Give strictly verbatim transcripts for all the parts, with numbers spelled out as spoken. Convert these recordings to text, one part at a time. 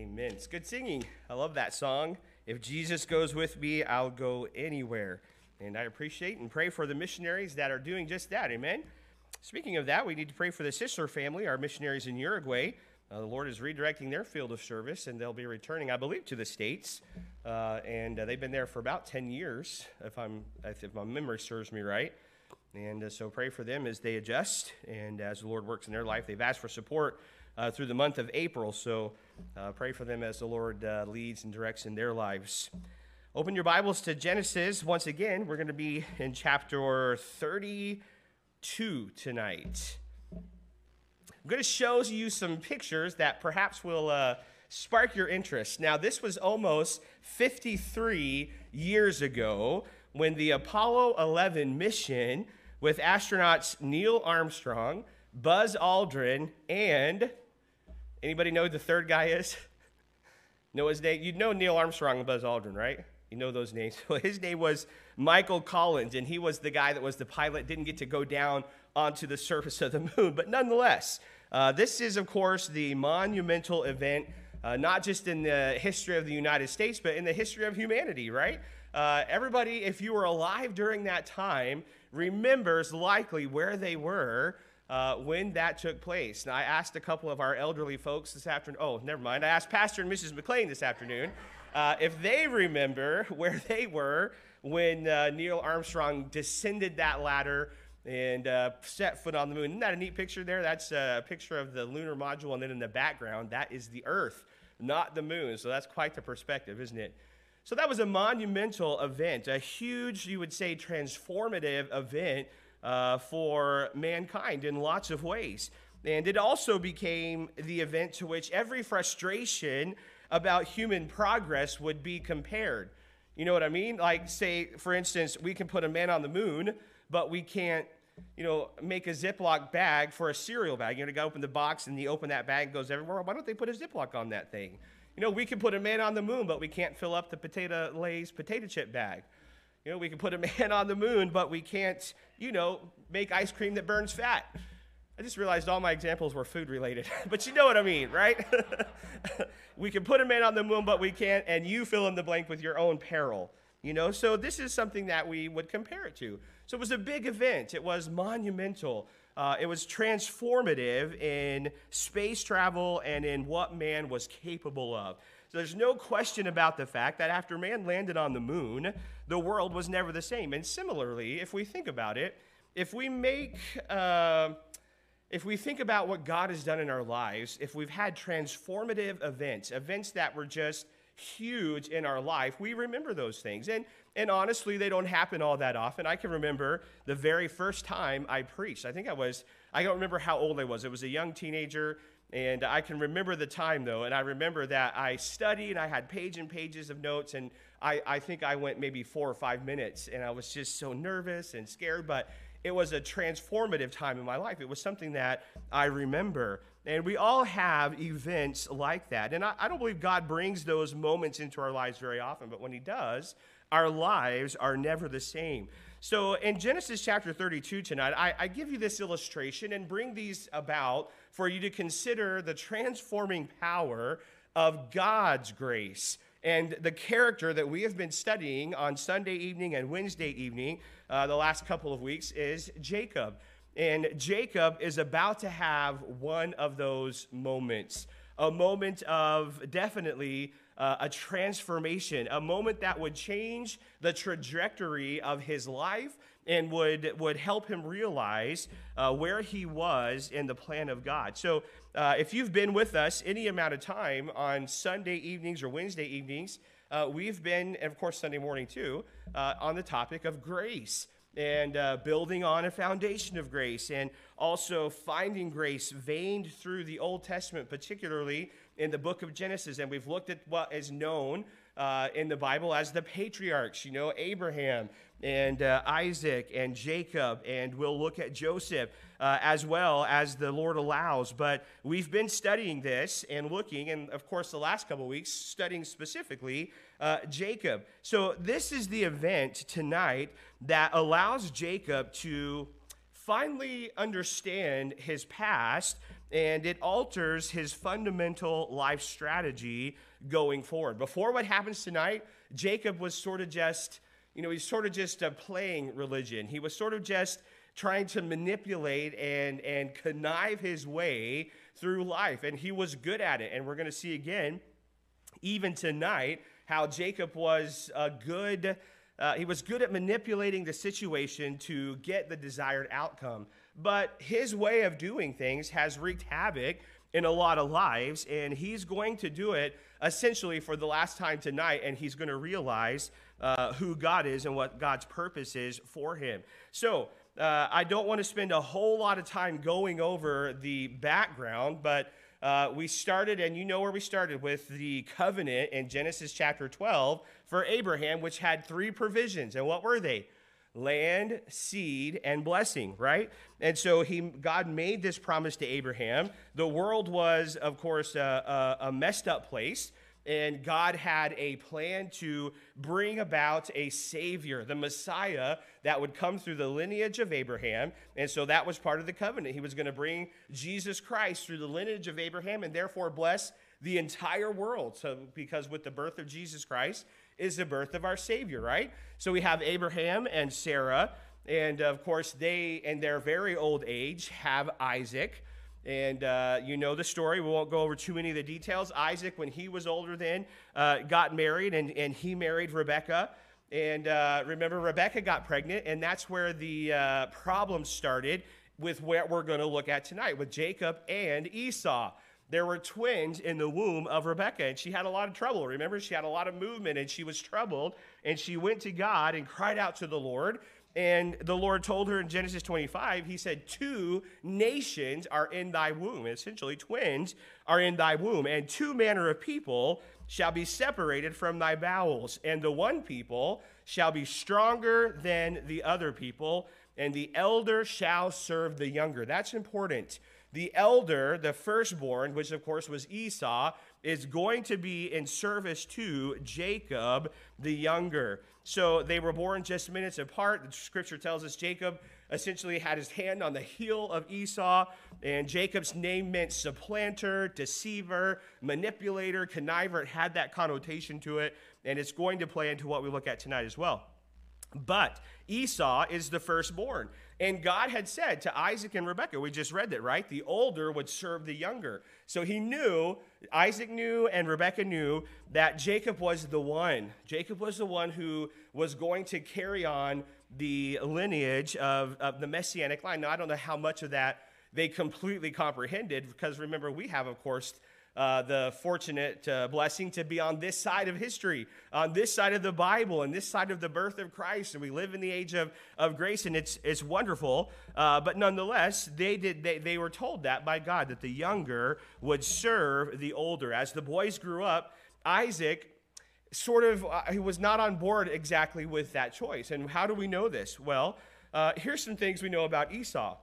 Amen. It's good singing. I love that song. If Jesus goes with me, I'll go anywhere. And I appreciate and pray for the missionaries that are doing just that. Amen. Speaking of that, we need to pray for the Sisler family, our missionaries in Uruguay. Uh, the Lord is redirecting their field of service, and they'll be returning, I believe, to the States. Uh, and uh, they've been there for about ten years, if I'm if my memory serves me right. And uh, so pray for them as they adjust and as the Lord works in their life. They've asked for support uh, through the month of April, so uh, pray for them as the Lord uh, leads and directs in their lives. Open your Bibles to Genesis. Once again, we're going to be in chapter thirty-two tonight. I'm going to show you some pictures that perhaps will uh, spark your interest. Now, this was almost fifty-three years ago when the Apollo eleven mission with astronauts Neil Armstrong, Buzz Aldrin, and anybody know who the third guy is? Know his name? You know Neil Armstrong and Buzz Aldrin, right? You know those names. Well, his name was Michael Collins, and he was the guy that was the pilot, didn't get to go down onto the surface of the moon. But nonetheless, uh, this is, of course, the monumental event, uh, not just in the history of the United States, but in the history of humanity, right? Uh, everybody, if you were alive during that time, remembers likely where they were uh, when that took place. Now, I asked a couple of our elderly folks this afternoon. Oh, never mind. I asked Pastor and Missus McLean this afternoon uh, if they remember where they were when uh, Neil Armstrong descended that ladder and uh, set foot on the moon. Isn't that a neat picture there? That's a picture of the lunar module, and then in the background, that is the Earth, not the moon. So that's quite the perspective, isn't it? So that was a monumental event, a huge, you would say, transformative event uh, for mankind in lots of ways. And it also became the event to which every frustration about human progress would be compared. You know what I mean? Like, say, for instance, we can put a man on the moon, but we can't, you know, make a Ziploc bag for a cereal bag. You know, you gotta open the box and you open that bag, it goes everywhere. Why don't they put a Ziploc on that thing? You know, we can put a man on the moon, but we can't fill up the potato Lay's potato chip bag. You know, we can put a man on the moon, but we can't, you know, make ice cream that burns fat. I just realized all my examples were food related, but you know what I mean, right? We can put a man on the moon, but we can't, and you fill in the blank with your own peril. You know, so this is something that we would compare it to. So it was a big event. It was monumental. Uh, it was transformative in space travel and in what man was capable of. So there's no question about the fact that after man landed on the moon, the world was never the same. And similarly, if we think about it, if we make, uh, if we think about what God has done in our lives, if we've had transformative events, events that were just huge in our life, we remember those things. And and honestly, they don't happen all that often. I can remember the very first time I preached. I think I was, I don't remember how old I was. It was a young teenager, and I can remember the time, though. And I remember that I studied, and I had pages and pages of notes, and I, I think I went maybe four or five minutes, and I was just so nervous and scared, but it was a transformative time in my life. It was something that I remember. And we all have events like that. And I, I don't believe God brings those moments into our lives very often, but when he does, our lives are never the same. So in Genesis chapter thirty-two tonight, I, I give you this illustration and bring these about for you to consider the transforming power of God's grace and the character that we have been studying on Sunday evening and Wednesday evening uh, the last couple of weeks is Jacob. And Jacob is about to have one of those moments, a moment of definitely uh, a transformation, a moment that would change the trajectory of his life and would, would help him realize uh, where he was in the plan of God. So uh, if you've been with us any amount of time on Sunday evenings or Wednesday evenings, uh, we've been, and of course Sunday morning too, uh, on the topic of grace. And uh, building on a foundation of grace, and also finding grace veined through the Old Testament, particularly in the book of Genesis. And we've looked at what is known uh, in the Bible as the patriarchs, you know, Abraham and uh, Isaac and Jacob, and we'll look at Joseph uh, as well as the Lord allows. But we've been studying this and looking, and of course the last couple of weeks, studying specifically uh, Jacob. So this is the event tonight that allows Jacob to finally understand his past and it alters his fundamental life strategy going forward. Before what happens tonight, Jacob was sort of just, you know, he's sort of just uh, playing religion. He was sort of just trying to manipulate and, and connive his way through life, and he was good at it. And we're going to see again, even tonight, how Jacob was a good, uh, he was good at manipulating the situation to get the desired outcome. But his way of doing things has wreaked havoc in a lot of lives, and he's going to do it essentially for the last time tonight, and he's going to realize uh, who God is and what God's purpose is for him. So uh, I don't want to spend a whole lot of time going over the background, but uh, we started, and you know where we started, with the covenant in Genesis chapter twelve for Abraham, which had three provisions. And what were they? Land, seed, and blessing, right? And so he, God made this promise to Abraham. The world was, of course, a, a, a messed up place, and God had a plan to bring about a Savior, the Messiah, that would come through the lineage of Abraham. And so that was part of the covenant. He was going to bring Jesus Christ through the lineage of Abraham and therefore bless the entire world. So because with the birth of Jesus Christ is the birth of our Savior, right? So we have Abraham and Sarah, and of course they, in their very old age, have Isaac. And uh, you know the story. We won't go over too many of the details. Isaac, when he was older then, uh, got married, and, and he married Rebekah. And uh, remember, Rebekah got pregnant, and that's where the uh, problem started with what we're going to look at tonight, with Jacob and Esau. There were twins in the womb of Rebekah, and she had a lot of trouble. Remember, she had a lot of movement, and she was troubled, and she went to God and cried out to the Lord. And the Lord told her in Genesis twenty-five, he said, two nations are in thy womb. Essentially, twins are in thy womb. And two manner of people shall be separated from thy bowels. And the one people shall be stronger than the other people, and the elder shall serve the younger. That's important. The elder, the firstborn, which of course was Esau, is going to be in service to Jacob, the younger. So they were born just minutes apart. The scripture tells us Jacob essentially had his hand on the heel of Esau, and Jacob's name meant supplanter, deceiver, manipulator, conniver. It had that connotation to it, and it's going to play into what we look at tonight as well. But Esau is the firstborn. And God had said to Isaac and Rebekah, we just read that, right? The older would serve the younger. So he knew, Isaac knew, and Rebekah knew that Jacob was the one. Jacob was the one who was going to carry on the lineage of, of the Messianic line. Now, I don't know how much of that they completely comprehended, because remember, we have, of course, Uh, the fortunate uh, blessing to be on this side of history, on this side of the Bible, and this side of the birth of Christ, and we live in the age of, of grace, and it's it's wonderful. Uh, but nonetheless, they did they, they were told that by God, that the younger would serve the older. As the boys grew up, Isaac sort of uh, he was not on board exactly with that choice. And how do we know this? Well, uh, here's some things we know about Esau.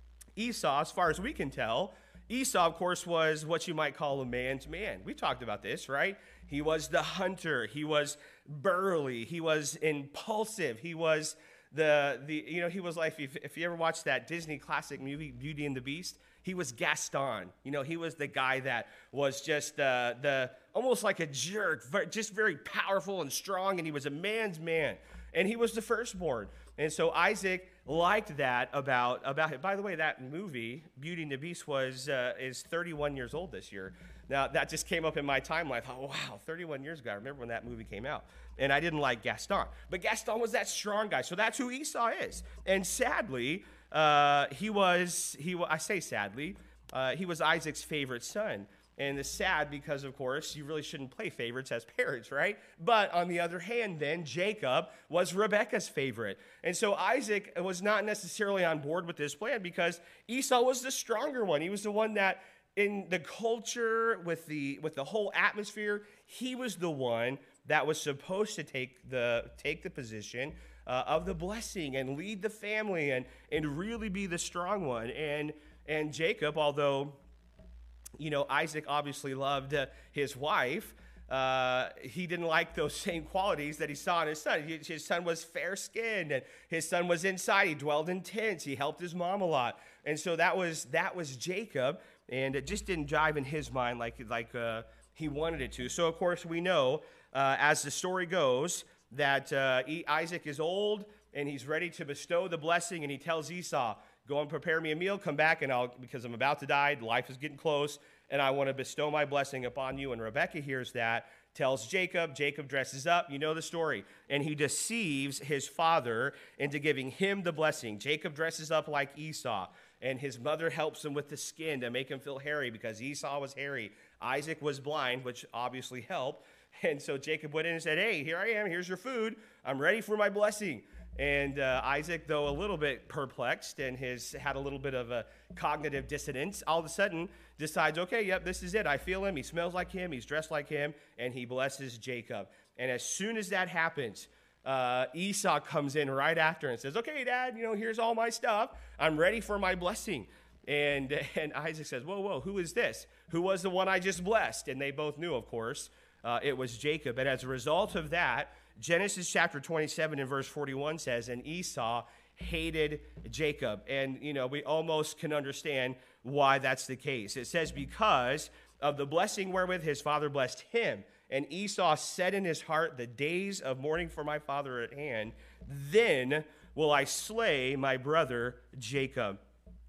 Esau, as far as we can tell, Esau, of course, was what you might call a man's man. We talked about this, right? He was the hunter. He was burly. He was impulsive. He was the, the you know, he was like, if, if you ever watched that Disney classic movie, Beauty and the Beast, he was Gaston. You know, he was the guy that was just uh, the, almost like a jerk, just very powerful and strong, and he was a man's man. And he was the firstborn. And so Isaac liked that about, about him. By the way, that movie, Beauty and the Beast, was uh, is thirty-one years old this year. Now, that just came up in my timeline. I thought, wow, thirty-one years ago. I remember when that movie came out. And I didn't like Gaston. But Gaston was that strong guy. So that's who Esau is. And sadly, uh, he was, he I say sadly, uh, he was Isaac's favorite son. And it's sad because, of course, you really shouldn't play favorites as parents, right? But on the other hand, then, Jacob was Rebekah's favorite. And so Isaac was not necessarily on board with this plan because Esau was the stronger one. He was the one that, in the culture, with the with the whole atmosphere, he was the one that was supposed to take the take the position uh, of the blessing and lead the family and, and really be the strong one. And, and Jacob, although... You know, Isaac obviously loved uh, his wife. Uh, he didn't like those same qualities that he saw in his son. He, his son was fair-skinned, and his son was inside. He dwelled in tents. He helped his mom a lot. And so that was that was Jacob. and it just didn't jive in his mind like, like uh, he wanted it to. So, of course, we know, uh, as the story goes, that uh, Isaac is old, and he's ready to bestow the blessing, and he tells Esau, go and prepare me a meal, come back, and I'll, because I'm about to die, life is getting close, and I want to bestow my blessing upon you. And Rebekah hears that, tells Jacob. Jacob dresses up. You know the story. And he deceives his father into giving him the blessing. Jacob dresses up like Esau, and his mother helps him with the skin to make him feel hairy because Esau was hairy. Isaac was blind, which obviously helped. And so Jacob went in and said, hey, here I am. Here's your food. I'm ready for my blessing. And uh, Isaac, though a little bit perplexed and has had a little bit of a cognitive dissonance, all of a sudden decides, okay, yep, this is it. I feel him. He smells like him. He's dressed like him. And he blesses Jacob. And as soon as that happens, uh, Esau comes in right after and says, okay, Dad, you know, here's all my stuff. I'm ready for my blessing. And, and Isaac says, whoa, whoa, who is this? Who was the one I just blessed? And they both knew, of course, uh, it was Jacob. And as a result of that, Genesis chapter twenty-seven and verse forty-one says, and Esau hated Jacob. And, you know, we almost can understand why that's the case. It says, because of the blessing wherewith his father blessed him. And Esau said in his heart, the days of mourning for my father are at hand. Then will I slay my brother Jacob.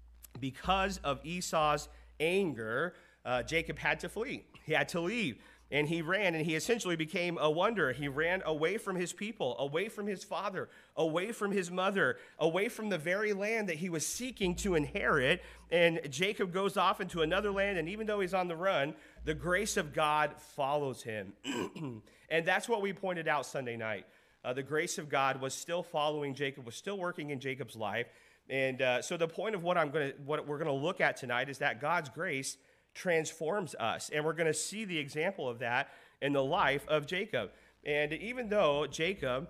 Because of Esau's anger, uh, Jacob had to flee. He had to leave. And he ran, and he essentially became a wanderer. He ran away from his people, away from his father, away from his mother, away from the very land that he was seeking to inherit. And Jacob goes off into another land, and even though he's on the run, the grace of God follows him. And that's what we pointed out Sunday night. Uh, the grace of God was still following Jacob, was still working in Jacob's life. And uh, so the point of what I'm going to, what we're going to look at tonight is that God's grace transforms us. And we're going to see the example of that in the life of Jacob. And even though Jacob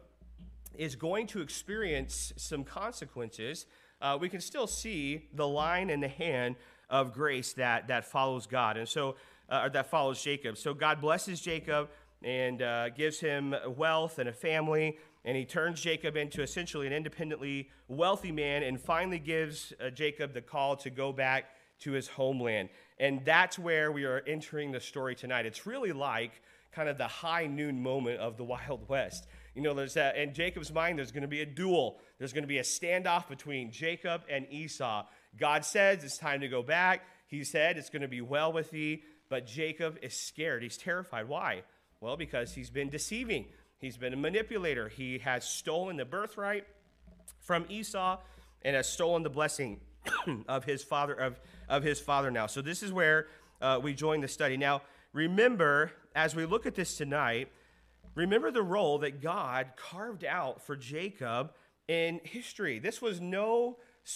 is going to experience some consequences, uh, we can still see the line and the hand of grace that, that follows God. And so, uh, or that follows Jacob. So God blesses Jacob and uh, gives him wealth and a family. And he turns Jacob into essentially an independently wealthy man and finally gives uh, Jacob the call to go back to his homeland. And that's where we are entering the story tonight. It's really like kind of the high noon moment of the Wild West. You know, there's a, in Jacob's mind, there's going to be a duel. There's going to be a standoff between Jacob and Esau. God says it's time to go back. He said it's going to be well with thee. But Jacob is scared. He's terrified. Why? Well, because he's been deceiving. He's been a manipulator. He has stolen the birthright from Esau and has stolen the blessing of his father of, of his father now. So this is where uh, we join the study. Now, remember, as we look at this tonight, remember the role that God carved out for Jacob in history. This was no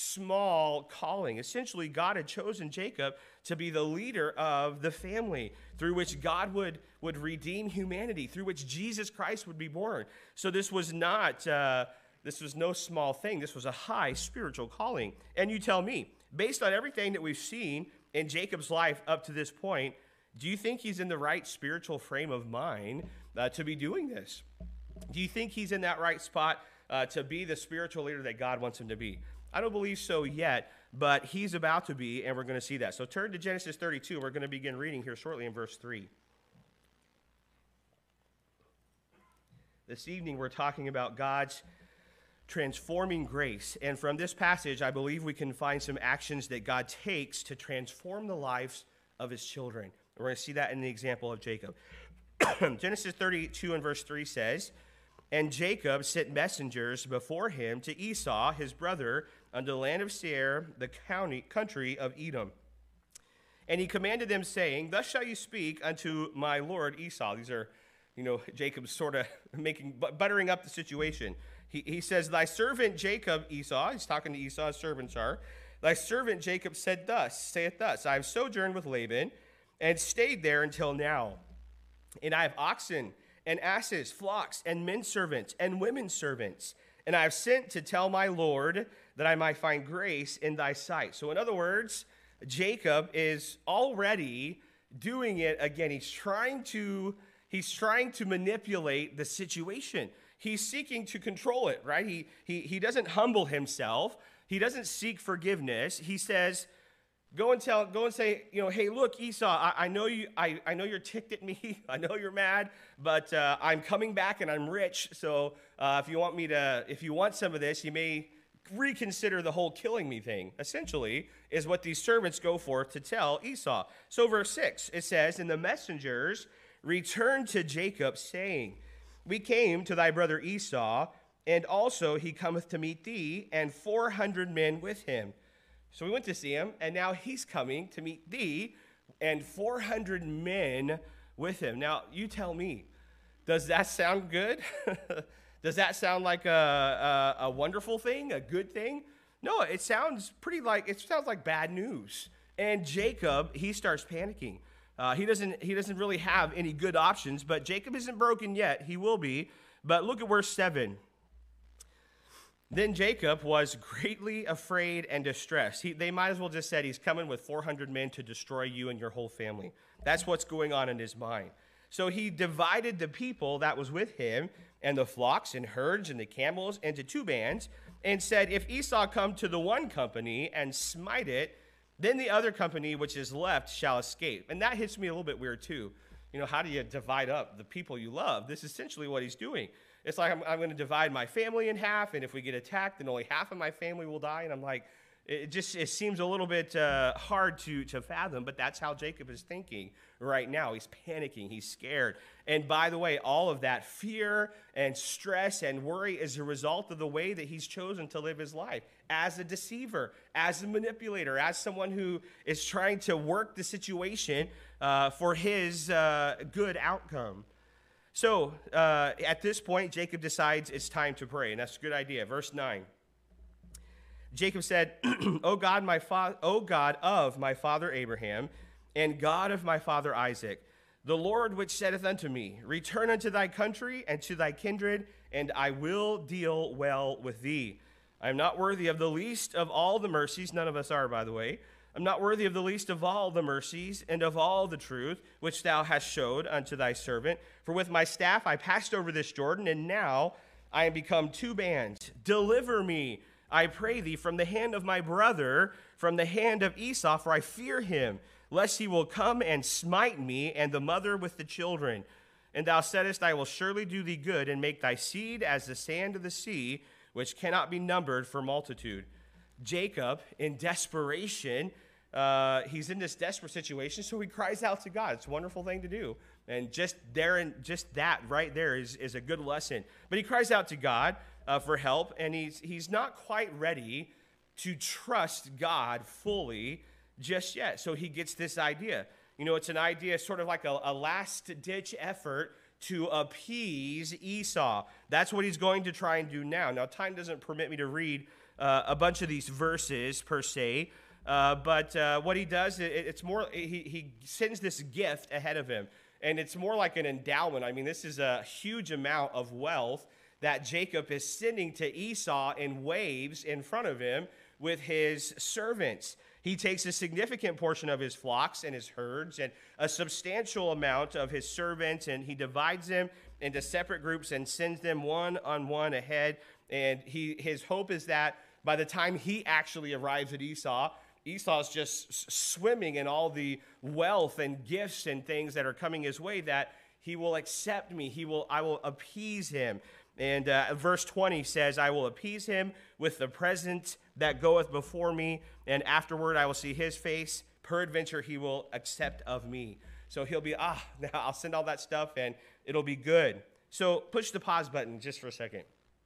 small calling. Essentially, God had chosen Jacob to be the leader of the family through which God would, would redeem humanity, through which Jesus Christ would be born. So this was not... Uh, This was no small thing. This was a high spiritual calling. And you tell me, based on everything that we've seen in Jacob's life up to this point, do you think he's in the right spiritual frame of mind uh, to be doing this? Do you think he's in that right spot uh, to be the spiritual leader that God wants him to be? I don't believe so yet, but he's about to be, and we're going to see that. So turn to Genesis thirty-two. We're going to begin reading here shortly in verse three. This evening, we're talking about God's transforming grace. And from this passage, I believe we can find some actions that God takes to transform the lives of his children. We're going to see that in the example of Jacob. Genesis thirty-two and verse three says, and Jacob sent messengers before him to Esau, his brother, unto the land of Seir, the county, country of Edom. And he commanded them, saying, thus shall you speak unto my lord Esau. These are, you know, Jacob's sort of making, buttering up the situation. He, he says, thy servant Jacob, Esau, he's talking to Esau, his servants are, thy servant Jacob said thus, saith thus, I have sojourned with Laban, and stayed there until now. And I have oxen, and asses, flocks, and men servants, and women servants. And I have sent to tell my Lord that I might find grace in thy sight. So in other words, Jacob is already doing it again. He's trying to, he's trying to manipulate the situation. He's seeking to control it, right? He, he, he doesn't humble himself. He doesn't seek forgiveness. He says, Go and tell, go and say, you know, hey, look, Esau, I, I know you, I, I know you're ticked at me. I know you're mad, but uh, I'm coming back and I'm rich. So uh, if you want me to, if you want some of this, you may reconsider the whole killing me thing. Essentially, is what these servants go for to tell Esau. So verse six, it says, and the messengers returned to Jacob, saying, we came to thy brother Esau, and also he cometh to meet thee, and four hundred men with him. So we went to see him, and now he's coming to meet thee, and four hundred men with him. Now, you tell me, does that sound good? Does that sound like a, a, a wonderful thing, a good thing? No, it sounds pretty like, it sounds like bad news. And Jacob, he starts panicking. Uh, he doesn't, he doesn't really have any good options, but Jacob isn't broken yet. He will be. But look at verse seven. Then Jacob was greatly afraid and distressed. He, they might as well just said he's coming with four hundred men to destroy you and your whole family. That's what's going on in his mind. So he divided the people that was with him and the flocks and herds and the camels into two bands and said, if Esau come to the one company and smite it, then the other company which is left shall escape. And that hits me a little bit weird too. You know, how do you divide up the people you love? This is essentially what he's doing. It's like I'm, I'm going to divide my family in half, and if we get attacked, then only half of my family will die. And I'm like, it just it seems a little bit uh, hard to, to fathom, but that's how Jacob is thinking right now. He's panicking. He's scared. And by the way, all of that fear and stress and worry is a result of the way that he's chosen to live his life as a deceiver, as a manipulator, as someone who is trying to work the situation uh, for his uh, good outcome. So uh, at this point, Jacob decides it's time to pray, and that's a good idea. Verse nine. Jacob said, O God, my fa- O God of my father Abraham, and God of my father Isaac, the Lord which saith unto me, return unto thy country and to thy kindred, and I will deal well with thee. I am not worthy of the least of all the mercies, none of us are, by the way. I'm not worthy of the least of all the mercies and of all the truth which thou hast showed unto thy servant. For with my staff I passed over this Jordan, and now I am become two bands. Deliver me, I pray thee, from the hand of my brother, from the hand of Esau, for I fear him, lest he will come and smite me and the mother with the children. And thou saidest, I will surely do thee good, and make thy seed as the sand of the sea, which cannot be numbered for multitude. Jacob, in desperation, uh, he's in this desperate situation, so he cries out to God. It's a wonderful thing to do. And just there, and just that right there is, is a good lesson. But he cries out to God uh, for help, and he's, he's not quite ready to trust God fully just yet. So he gets this idea. You know, it's an idea sort of like a, a last-ditch effort to appease Esau. That's what he's going to try and do now. Now, time doesn't permit me to read uh, a bunch of these verses per se, uh, but uh, what he does, it, it's more, he, he sends this gift ahead of him, and it's more like an endowment. I mean, this is a huge amount of wealth that Jacob is sending to Esau in waves in front of him with his servants. He takes a significant portion of his flocks and his herds and a substantial amount of his servants, and he divides them into separate groups and sends them one on one ahead. And he, his hope is that by the time he actually arrives at Esau, Esau's just swimming in all the wealth and gifts and things that are coming his way, that he will accept me. He will, I will appease him. And uh, verse twenty says, I will appease him with the present that goeth before me, and afterward I will see his face. Peradventure he will accept of me. So he'll be, ah, now I'll send all that stuff and it'll be good. So push the pause button just for a second.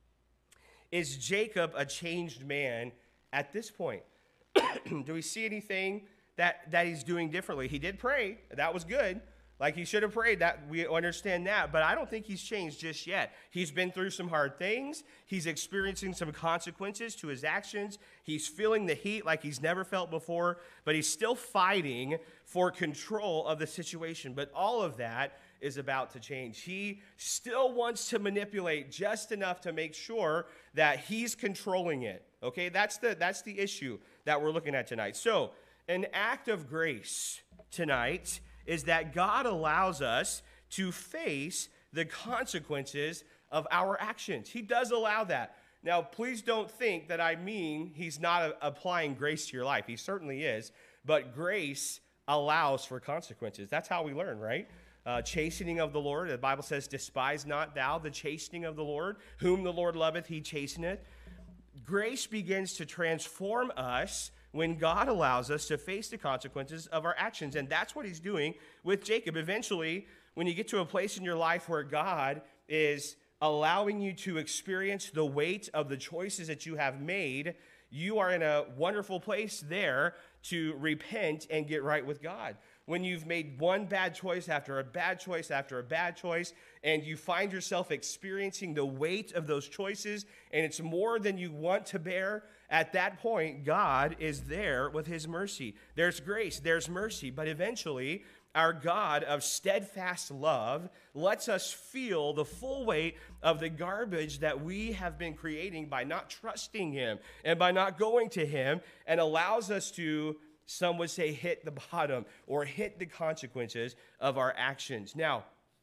Is Jacob a changed man at this point? Do we see anything that, that he's doing differently? He did pray. That was good. Like he should have prayed, that we understand that, but I don't think he's changed just yet. He's been through some hard things. He's experiencing some consequences to his actions. He's feeling the heat like he's never felt before, but he's still fighting for control of the situation. But all of that is about to change. He still wants to manipulate just enough to make sure that he's controlling it. Okay, that's the, that's the issue that we're looking at tonight. So, an act of grace tonight is that God allows us to face the consequences of our actions. He does allow that. Now, please don't think that I mean he's not a- applying grace to your life. He certainly is. but grace allows for consequences. That's how we learn, right? Uh, chastening of the Lord. The Bible says, despise not thou the chastening of the Lord. Whom the Lord loveth, he chasteneth. Grace begins to transform us when God allows us to face the consequences of our actions. And that's what he's doing with Jacob. Eventually, when you get to a place in your life where God is allowing you to experience the weight of the choices that you have made, you are in a wonderful place there to repent and get right with God. When you've made one bad choice after a bad choice after a bad choice, and you find yourself experiencing the weight of those choices, and it's more than you want to bear, at that point, God is there with his mercy. There's grace, there's mercy, but eventually, our God of steadfast love lets us feel the full weight of the garbage that we have been creating by not trusting him and by not going to him, and allows us to, some would say, hit the bottom or hit the consequences of our actions. Now,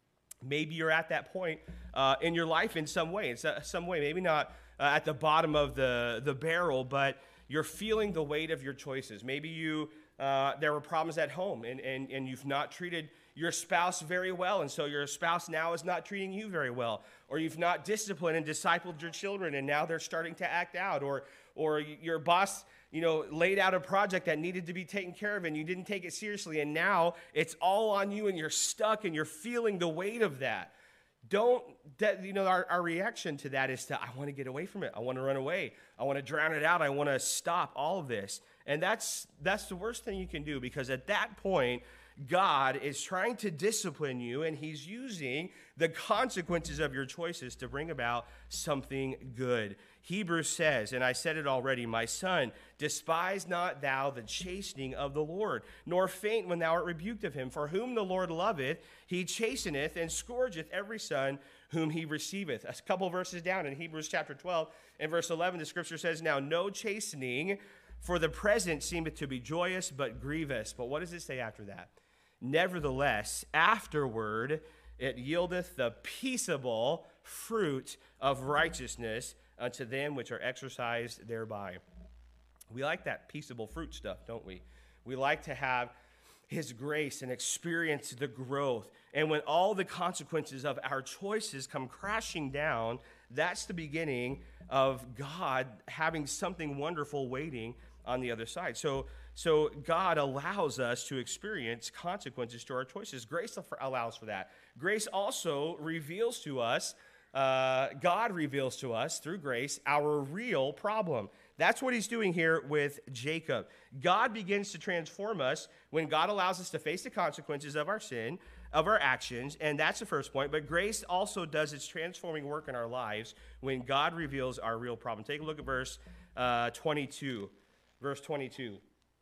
maybe you're at that point uh, in your life in some way, in some way, maybe not uh, at the bottom of the, the barrel, but you're feeling the weight of your choices. Maybe you Uh, there were problems at home, and, and, and you've not treated your spouse very well, and so your spouse now is not treating you very well. Or you've not disciplined and discipled your children, and now they're starting to act out. Or, or your boss, you know, laid out a project that needed to be taken care of, and you didn't take it seriously, and now it's all on you, and you're stuck, and you're feeling the weight of that. Don't, that, you know, our, our reaction to that is to, I want to get away from it. I want to run away. I want to drown it out. I want to stop all of this. And that's that's the worst thing you can do, because at that point, God is trying to discipline you, and he's using the consequences of your choices to bring about something good. Hebrews says, and I said it already, my son, despise not thou the chastening of the Lord, nor faint when thou art rebuked of him. For whom the Lord loveth, he chasteneth and scourgeth every son whom he receiveth. A couple verses down in Hebrews chapter twelve and verse eleven, the scripture says, now no chastening for the present seemeth to be joyous, but grievous. But what does it say after that? Nevertheless, afterward it yieldeth the peaceable fruit of righteousness unto them which are exercised thereby. We like that peaceable fruit stuff, don't we? We like to have his grace and experience the growth. And when all the consequences of our choices come crashing down, that's the beginning of God having something wonderful waiting on the other side. So, so God allows us to experience consequences to our choices. Grace allows for that. Grace also reveals to us, uh, God reveals to us through grace, our real problem. That's what he's doing here with Jacob. God begins to transform us when God allows us to face the consequences of our sin, of our actions, and that's the first point. But grace also does its transforming work in our lives when God reveals our real problem. Take a look at verse uh, twenty-two. Verse twenty-two.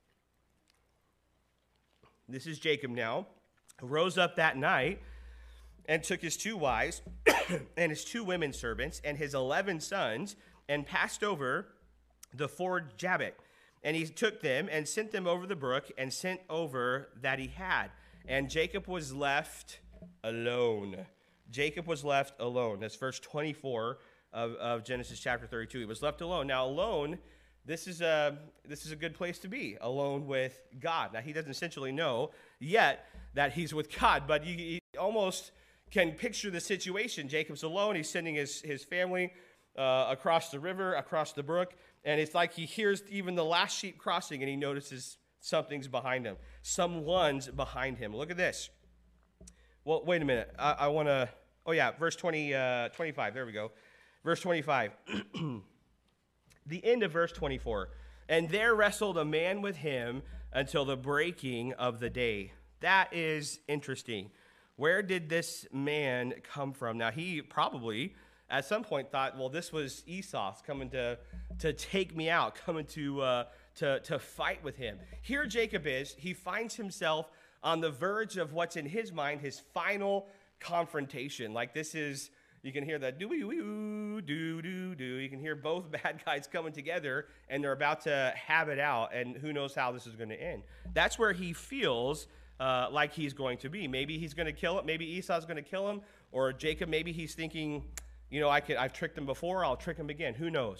This is Jacob now, who rose up that night and took his two wives and his two women servants and his eleven sons and passed over the ford Jabbok. And he took them and sent them over the brook and sent over that he had. And Jacob was left alone. Jacob was left alone. That's verse twenty-four of, of Genesis chapter thirty-two. He was left alone. Now, alone, this is a this is a good place to be, alone with God. Now, he doesn't essentially know yet that he's with God, but you, you almost can picture the situation. Jacob's alone. He's sending his, his family uh, across the river, across the brook, and it's like he hears even the last sheep crossing, and he notices something's behind him. Someone's behind him. Look at this. Well, wait a minute. I, I want to, oh yeah, verse twenty, uh, twenty-five. There we go. Verse twenty-five. The end of verse twenty-four. And there wrestled a man with him until the breaking of the day. That is interesting. Where did this man come from? Now, he probably at some point thought, well, this was Esau coming to, to take me out, coming to, uh, to, to fight with him. Here Jacob is. He finds himself on the verge of what's in his mind, his final confrontation. Like this is, you can hear that do-do-do, do-do-do. You can hear both bad guys coming together, and they're about to have it out, and who knows how this is going to end. That's where he feels uh, like he's going to be. Maybe he's going to kill it. Maybe Esau's going to kill him, or Jacob, maybe he's thinking, you know, I could, I've tricked him before, I'll trick him again. Who knows?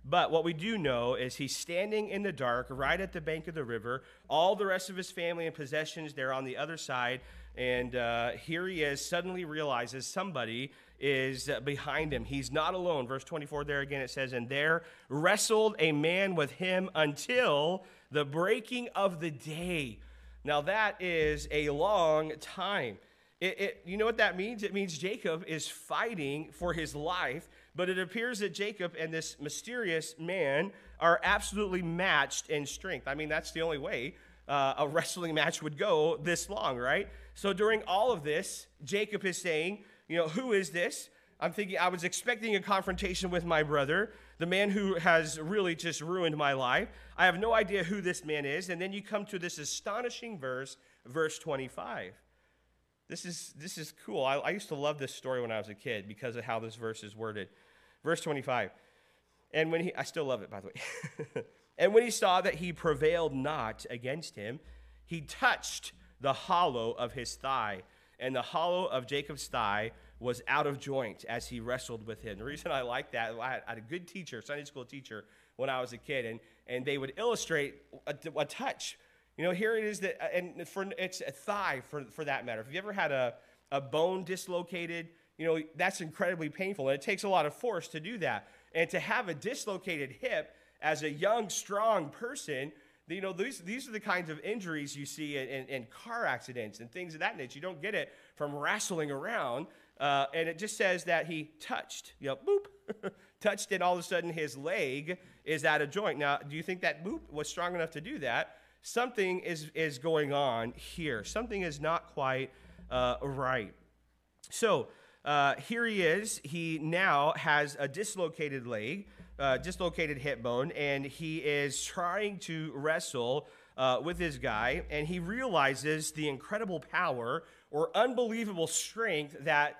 But what we do know is he's standing in the dark right at the bank of the river. All the rest of his family and possessions, they're on the other side. And uh, here he is, suddenly realizes somebody is behind him. He's not alone. Verse twenty-four there again, it says, and there wrestled a man with him until the breaking of the day. Now that is a long time. It, it, you know what that means? It means Jacob is fighting for his life, but it appears that Jacob and this mysterious man are absolutely matched in strength. I mean, that's the only way uh, a wrestling match would go this long, right? So during all of this, Jacob is saying, you know, who is this? I'm thinking, I was expecting a confrontation with my brother, the man who has really just ruined my life. I have no idea who this man is. And then you come to this astonishing verse, verse twenty-five. This is this is cool. I, I used to love this story when I was a kid because of how this verse is worded. Verse twenty-five. And when he, I still love it, by the way. And when he saw that he prevailed not against him, he touched the hollow of his thigh. And the hollow of Jacob's thigh was out of joint as he wrestled with him. The reason I like that, I had a good teacher, Sunday school teacher, when I was a kid, and, and they would illustrate a, a touch. You know, here it is that, and for it's a thigh for, for that matter. If you ever had a, a bone dislocated, you know, that's incredibly painful. And it takes a lot of force to do that. And to have a dislocated hip as a young, strong person, you know, these, these are the kinds of injuries you see in, in, in car accidents and things of that nature. You don't get it from wrestling around. Uh, and it just says that he touched, you know, boop, touched, and all of a sudden his leg is out of joint. Now, do you think that boop was strong enough to do that? Something is, is going on here. Something is not quite uh, right. So uh, here he is. He now has a dislocated leg, uh, dislocated hip bone, and he is trying to wrestle uh, with his guy, and he realizes the incredible power or unbelievable strength that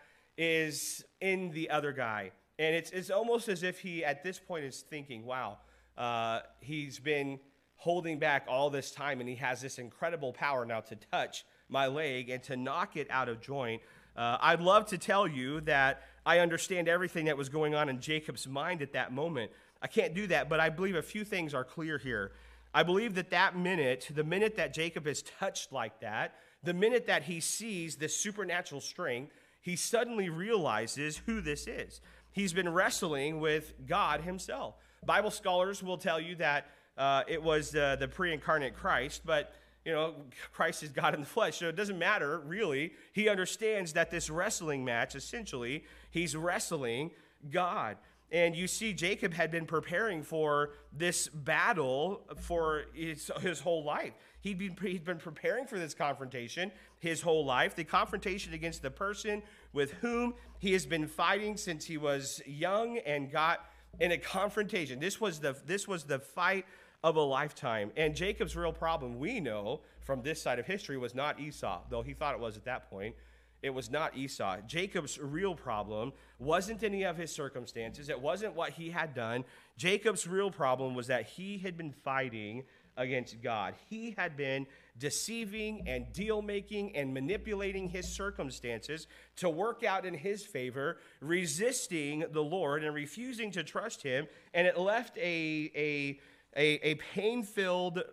is in the other guy. And it's, it's almost as if he, at this point, is thinking, wow, uh, he's been holding back all this time, and he has this incredible power now to touch my leg and to knock it out of joint. Uh, I'd love to tell you that I understand everything that was going on in Jacob's mind at that moment. I can't do that, but I believe a few things are clear here. I believe that that minute, the minute that Jacob is touched like that, the minute that he sees this supernatural strength, he suddenly realizes who this is. He's been wrestling with God himself. Bible scholars will tell you that Uh, it was uh, the pre-incarnate Christ, but, you know, Christ is God in the flesh, so it doesn't matter, really. He understands that this wrestling match, essentially, he's wrestling God. And you see, Jacob had been preparing for this battle for his, his whole life. He'd been, he'd been preparing for this confrontation his whole life, the confrontation against the person with whom he has been fighting since he was young and got in a confrontation. This was the, this was the fight of a lifetime. And Jacob's real problem, we know from this side of history, was not Esau, though he thought it was at that point. It was not Esau. Jacob's real problem wasn't any of his circumstances. It wasn't what he had done. Jacob's real problem was that he had been fighting against God. He had been deceiving and deal-making and manipulating his circumstances to work out in his favor, resisting the Lord and refusing to trust him. And it left a, a, a, a pain-filled,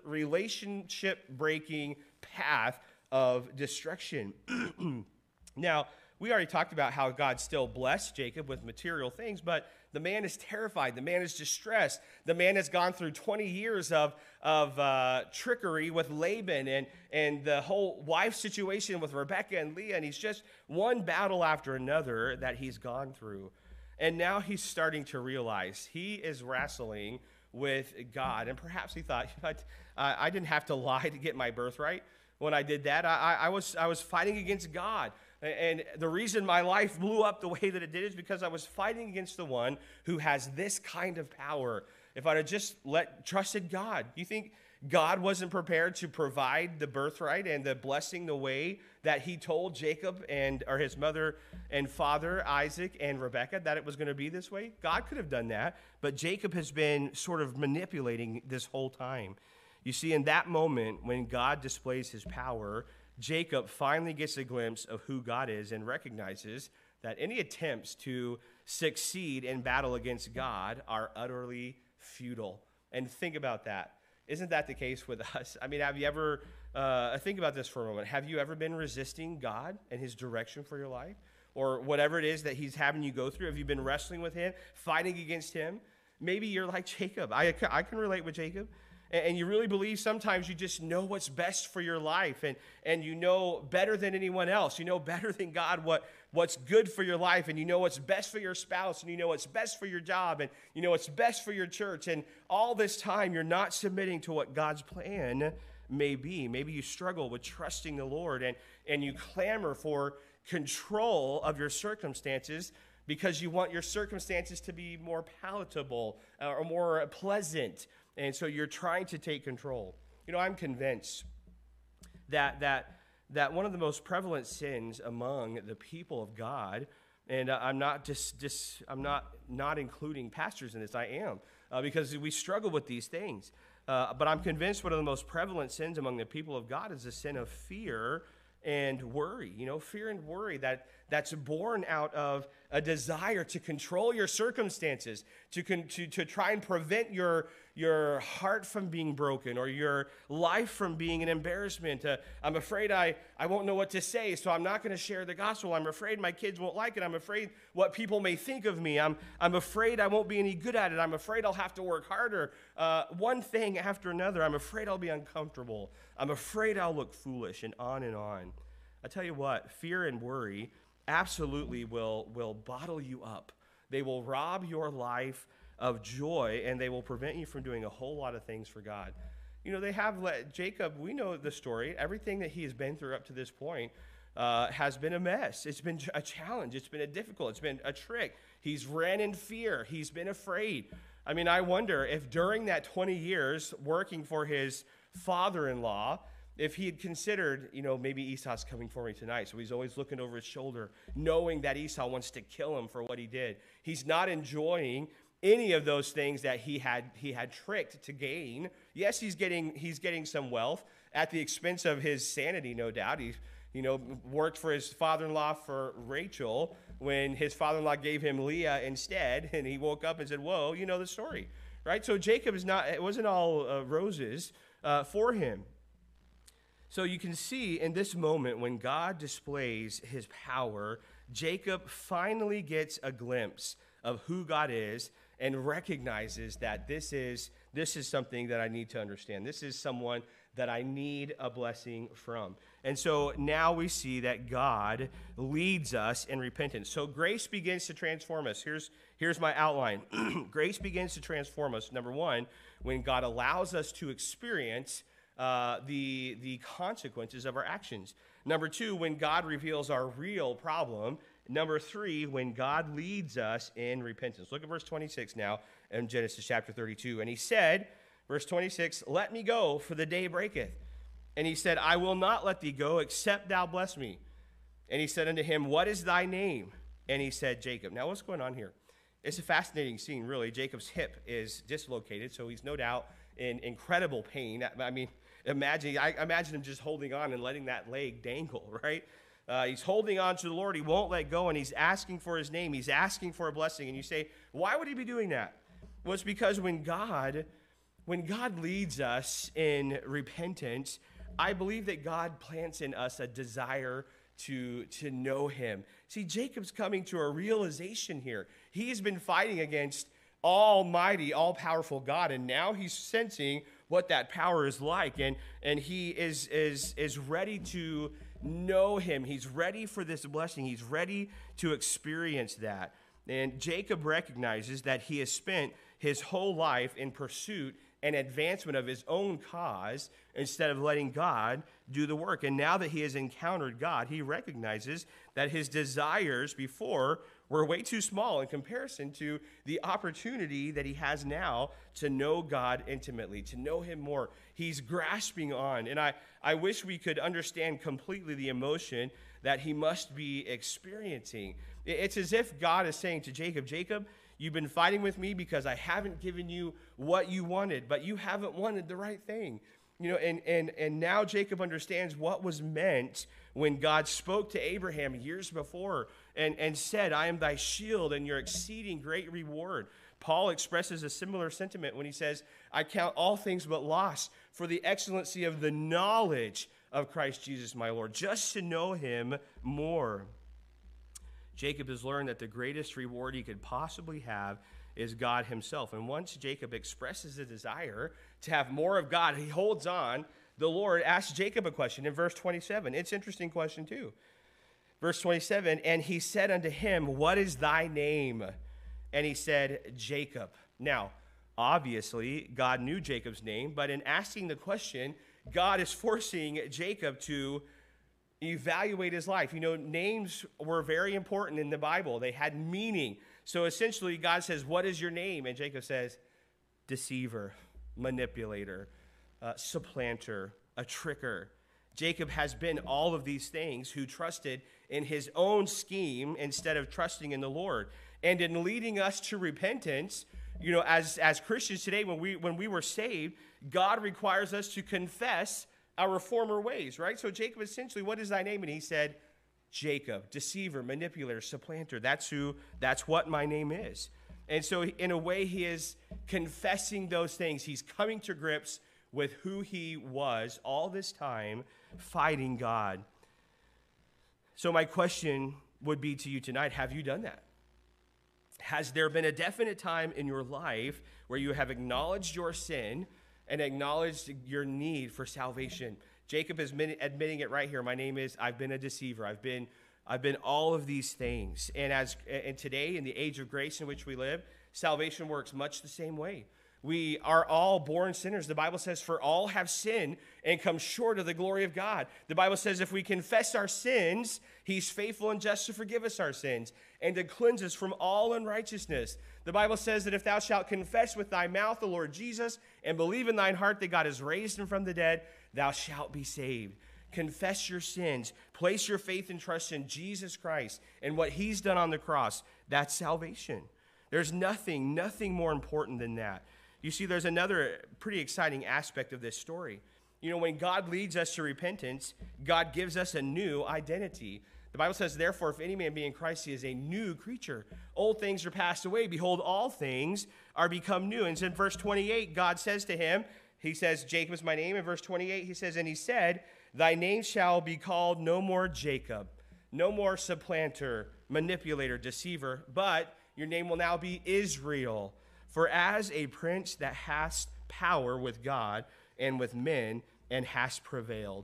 relationship-breaking path of destruction. Now, we already talked about how God still blessed Jacob with material things, but the man is terrified. The man is distressed. The man has gone through twenty years of, of uh, trickery with Laban and, and the whole wife situation with Rebekah and Leah, and he's just one battle after another that he's gone through. And now he's starting to realize he is wrestling with God. And perhaps he thought, you know, I, I didn't have to lie to get my birthright when I did that. I, I, was, I was fighting against God. And the reason my life blew up the way that it did is because I was fighting against the one who has this kind of power. If I'd have just let trusted God, you think God wasn't prepared to provide the birthright and the blessing the way that he told Jacob and or his mother and father, Isaac and Rebekah, that it was going to be this way? God could have done that, but Jacob has been sort of manipulating this whole time. You see, in that moment when God displays his power, Jacob finally gets a glimpse of who God is and recognizes that any attempts to succeed in battle against God are utterly futile. And think about that. Isn't that the case with us? I mean, have you ever, uh, think about this for a moment. Have you ever been resisting God and his direction for your life? Or whatever it is that he's having you go through? Have you been wrestling with him, fighting against him? Maybe you're like Jacob. I, I can relate with Jacob. And, and you really believe sometimes you just know what's best for your life. And, and you know better than anyone else. You know better than God what, what's good for your life. And you know what's best for your spouse. And you know what's best for your job. And you know what's best for your church. And all this time you're not submitting to what God's plan may be. Maybe you struggle with trusting the Lord. And, and you clamor for control of your circumstances because you want your circumstances to be more palatable uh, or more pleasant. And so you're trying to take control. You know, I'm convinced that that that one of the most prevalent sins among the people of God, and uh, I'm not just just I'm not not including pastors in this. I am uh, because we struggle with these things. Uh, but I'm convinced one of the most prevalent sins among the people of God is the sin of fear and worry, you know, fear and worry that that's born out of a desire to control your circumstances, to con- to to try and prevent your your heart from being broken or your life from being an embarrassment. Uh, I'm afraid I, I won't know what to say, so I'm not going to share the gospel. I'm afraid my kids won't like it. I'm afraid what people may think of me. I'm I'm afraid I won't be any good at it. I'm afraid I'll have to work harder. Uh, one thing after another. I'm afraid I'll be uncomfortable. I'm afraid I'll look foolish, and on and on. I tell you what, fear and worry absolutely will, will bottle you up. They will rob your life of joy, and they will prevent you from doing a whole lot of things for God. You know, they have let Jacob, we know the story. Everything that he has been through up to this point uh, has been a mess. It's been a challenge. It's been a difficult. It's been a trick. He's ran in fear. He's been afraid. I mean, I wonder if during that twenty years working for his father-in-law, if he had considered, you know, maybe Esau's coming for me tonight, so he's always looking over his shoulder, knowing that Esau wants to kill him for what he did. He's not enjoying any of those things that he had he had tricked to gain. Yes, he's getting he's getting some wealth at the expense of his sanity, no doubt. He, you know, worked for his father-in-law for Rachel when his father-in-law gave him Leah instead, and he woke up and said, "Whoa, you know the story, right?" So Jacob is not; it wasn't all uh, roses uh, for him. So you can see in this moment when God displays his power, Jacob finally gets a glimpse of who God is and recognizes that this is this is something that I need to understand. This is someone that I need a blessing from. And so now we see that God leads us in repentance. So grace begins to transform us. Here's, here's my outline. Grace begins to transform us, number one, when God allows us to experience Uh, the, the consequences of our actions. Number two, when God reveals our real problem. Number three, when God leads us in repentance. Look at verse twenty-six now in Genesis chapter thirty-two. And he said, verse twenty-six, "Let me go, for the day breaketh." And he said, "I will not let thee go, except thou bless me." And he said unto him, "What is thy name?" And he said, "Jacob." Now what's going on here? It's a fascinating scene, really. Jacob's hip is dislocated, so he's no doubt in incredible pain. I mean, Imagine, I imagine him just holding on and letting that leg dangle, right? Uh, he's holding on to the Lord. He won't let go, and he's asking for his name. He's asking for a blessing. And you say, why would he be doing that? Well, it's because when God, when God leads us in repentance, I believe that God plants in us a desire to, to know him. See, Jacob's coming to a realization here. He's been fighting against almighty, all-powerful God, and now he's sensing what that power is like, and and he is is is ready to know him. He's ready for this blessing. He's ready to experience that. And Jacob recognizes that he has spent his whole life in pursuit and advancement of his own cause instead of letting God do the work. And now that he has encountered God, he recognizes that his desires before were way too small in comparison to the opportunity that he has now to know God intimately, to know him more. He's grasping on. And I, I wish we could understand completely the emotion that he must be experiencing. It's as if God is saying to Jacob, Jacob, you've been fighting with me because I haven't given you what you wanted, but you haven't wanted the right thing. You know, and, and, and now Jacob understands what was meant when God spoke to Abraham years before and, and said, I am thy shield and your exceeding great reward. Paul expresses a similar sentiment when he says, I count all things but loss for the excellency of the knowledge of Christ Jesus my Lord, just to know him more. Jacob has learned that the greatest reward he could possibly have is God himself. And once Jacob expresses a desire to have more of God, he holds on. The Lord asks Jacob a question in verse twenty-seven. It's an interesting question too. Verse twenty-seven, and he said unto him, what is thy name? And he said, Jacob. Now, obviously, God knew Jacob's name, but in asking the question, God is forcing Jacob to evaluate his life. You know, names were very important in the Bible. They had meaning. So essentially, God says, what is your name? And Jacob says, deceiver, manipulator, uh, supplanter, a tricker. Jacob has been all of these things who trusted in his own scheme instead of trusting in the Lord. And in leading us to repentance, you know, as, as Christians today, when we when we were saved, God requires us to confess our former ways, right? So Jacob essentially, what is thy name? And he said, Jacob, deceiver, manipulator, supplanter. That's who, that's what my name is. And so in a way, he is confessing those things. He's coming to grips with who he was all this time fighting God. So my question would be to you tonight, have you done that? Has there been a definite time in your life where you have acknowledged your sin and acknowledged your need for salvation? Jacob is admitting it right here. My name is, I've been a deceiver. I've been, I've been all of these things. And as and today, in the age of grace in which we live, salvation works much the same way. We are all born sinners. The Bible says, for all have sinned and come short of the glory of God. The Bible says if we confess our sins, he's faithful and just to forgive us our sins and to cleanse us from all unrighteousness. The Bible says that if thou shalt confess with thy mouth the Lord Jesus and believe in thine heart that God has raised him from the dead, thou shalt be saved. Confess your sins. Place your faith and trust in Jesus Christ and what he's done on the cross. That's salvation. There's nothing, nothing more important than that. You see, there's another pretty exciting aspect of this story. You know, when God leads us to repentance, God gives us a new identity. The Bible says, therefore, if any man be in Christ, he is a new creature. Old things are passed away. Behold, all things are become new. And in verse twenty-eight, God says to him, he says, Jacob is my name. In verse twenty-eight, he says, and he said, thy name shall be called no more Jacob, no more supplanter, manipulator, deceiver, but your name will now be Israel. For as a prince that hast power with God and with men and hast prevailed.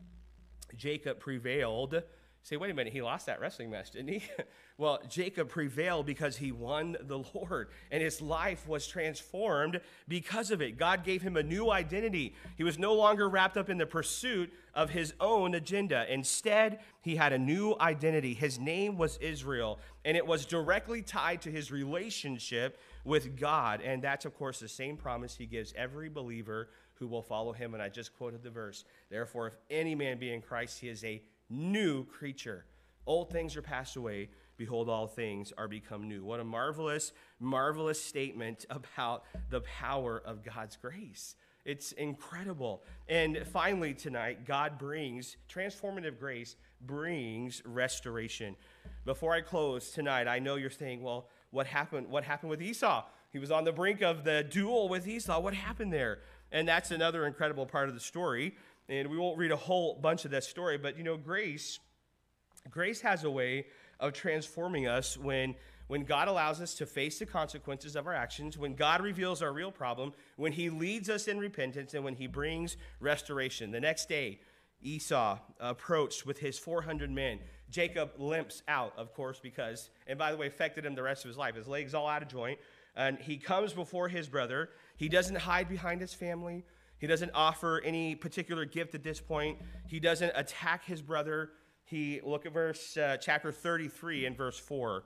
Jacob prevailed. Say, wait a minute, he lost that wrestling match, didn't he? Well, Jacob prevailed because he won the Lord, and his life was transformed because of it. God gave him a new identity. He was no longer wrapped up in the pursuit of his own agenda. Instead, he had a new identity. His name was Israel, and it was directly tied to his relationship with God. And that's, of course, the same promise he gives every believer who will follow him. And I just quoted the verse. Therefore, if any man be in Christ, he is a new creature. Old things are passed away. Behold, all things are become new. What a marvelous, marvelous statement about the power of God's grace. It's incredible. And finally tonight, God brings, transformative grace brings restoration. Before I close tonight, I know you're saying, well, what happened? What happened with Esau? He was on the brink of the duel with Esau. What happened there? And that's another incredible part of the story. And we won't read a whole bunch of that story, but you know, grace, grace has a way of transforming us when, when God allows us to face the consequences of our actions, when God reveals our real problem, when he leads us in repentance, and when he brings restoration. The next day, Esau approached with his four hundred men. Jacob limps out, of course, because, and by the way, affected him the rest of his life. His leg's all out of joint. And he comes before his brother. He doesn't hide behind his family. He doesn't offer any particular gift at this point. He doesn't attack his brother. He, look at verse, uh, chapter thirty-three and verse four.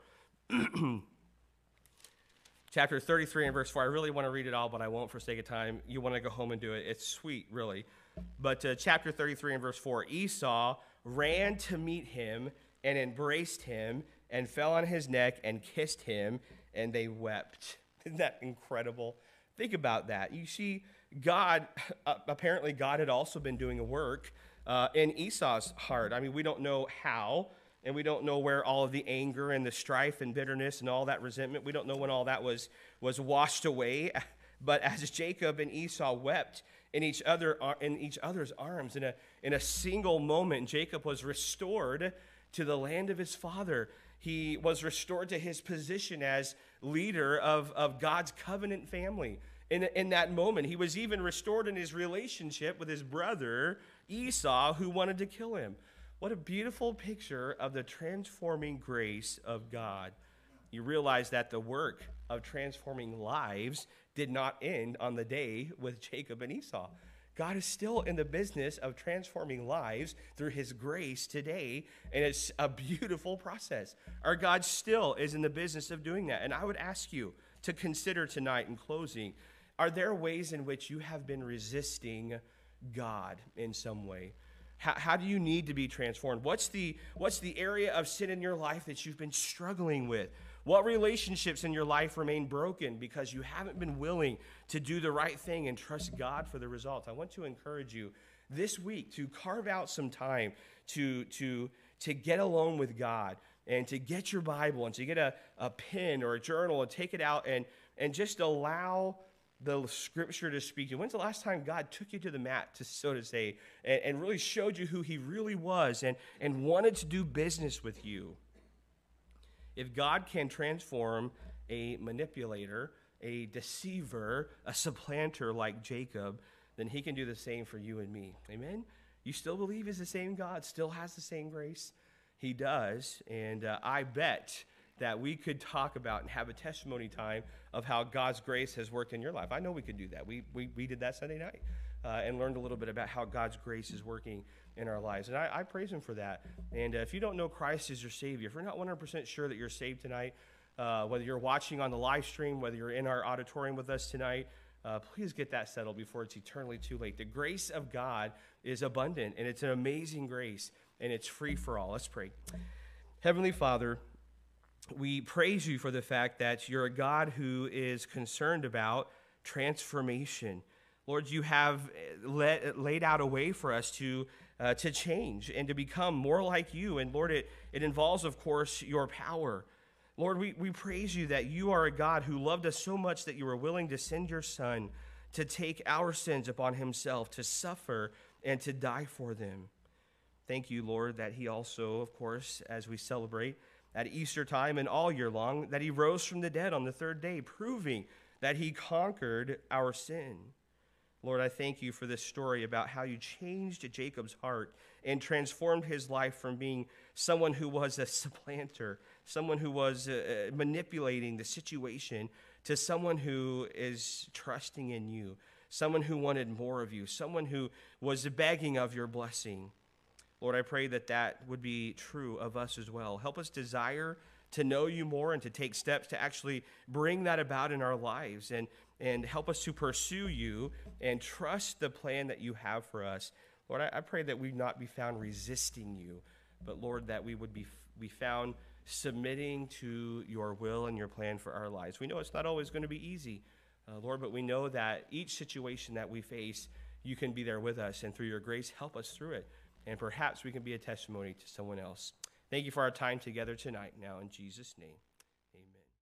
Chapter thirty-three and verse four. I really want to read it all, but I won't for sake of time. You want to go home and do it. It's sweet, really. But uh, chapter thirty-three and verse four. Esau ran to meet him and embraced him and fell on his neck and kissed him, and they wept. Isn't that incredible? Think about that. You see, God, uh, apparently God had also been doing a work uh, in Esau's heart. I mean, we don't know how And we don't know where all of the anger and the strife and bitterness and all that resentment, we don't know when all that was, was washed away. But as Jacob and Esau wept in each other in each other's arms, in a, in a single moment, Jacob was restored to the land of his father. He was restored to his position as leader of, of God's covenant family. In, in that moment, he was even restored in his relationship with his brother Esau, who wanted to kill him. What a beautiful picture of the transforming grace of God. You realize that the work of transforming lives did not end on the day with Jacob and Esau. God is still in the business of transforming lives through his grace today, and it's a beautiful process. Our God still is in the business of doing that. And I would ask you to consider tonight in closing, are there ways in which you have been resisting God in some way? How, how do you need to be transformed? What's the, what's the area of sin in your life that you've been struggling with? What relationships in your life remain broken because you haven't been willing to do the right thing and trust God for the results? I want to encourage you this week to carve out some time to, to, to get alone with God and to get your Bible and to get a, a pen or a journal and take it out and, and just allow the scripture to speak to you. When's the last time God took you to the mat, to, so to say, and, and really showed you who he really was and, and wanted to do business with you? If God can transform a manipulator, a deceiver, a supplanter like Jacob, then he can do the same for you and me. Amen? You still believe he's the same God, still has the same grace? He does, and uh, I bet that we could talk about and have a testimony time of how God's grace has worked in your life. I know we could do that. We we, we did that Sunday night uh, and learned a little bit about how God's grace is working in our lives. And I, I praise him for that. And uh, if you don't know Christ as your Savior, if you're not one hundred percent sure that you're saved tonight, uh, whether you're watching on the live stream, whether you're in our auditorium with us tonight, uh, please get that settled before it's eternally too late. The grace of God is abundant, and it's an amazing grace, and it's free for all. Let's pray. Heavenly Father, we praise you for the fact that you're a God who is concerned about transformation. Lord, you have let, laid out a way for us to uh, to change and to become more like you. And Lord, it, it involves, of course, your power. Lord, we, we praise you that you are a God who loved us so much that you were willing to send your Son to take our sins upon himself, to suffer and to die for them. Thank you, Lord, that he also, of course, as we celebrate at Easter time and all year long, that he rose from the dead on the third day, proving that he conquered our sin. Lord, I thank you for this story about how you changed Jacob's heart and transformed his life from being someone who was a supplanter, someone who was uh, manipulating the situation, to someone who is trusting in you, someone who wanted more of you, someone who was begging of your blessing. Lord, I pray that that would be true of us as well. Help us desire to know you more and to take steps to actually bring that about in our lives, and, and help us to pursue you and trust the plan that you have for us. Lord, I, I pray that we not be found resisting you, but Lord, that we would be, be found submitting to your will and your plan for our lives. We know it's not always going to be easy, uh, Lord, but we know that each situation that we face, you can be there with us, and through your grace, help us through it. And perhaps we can be a testimony to someone else. Thank you for our time together tonight. Now, in Jesus' name.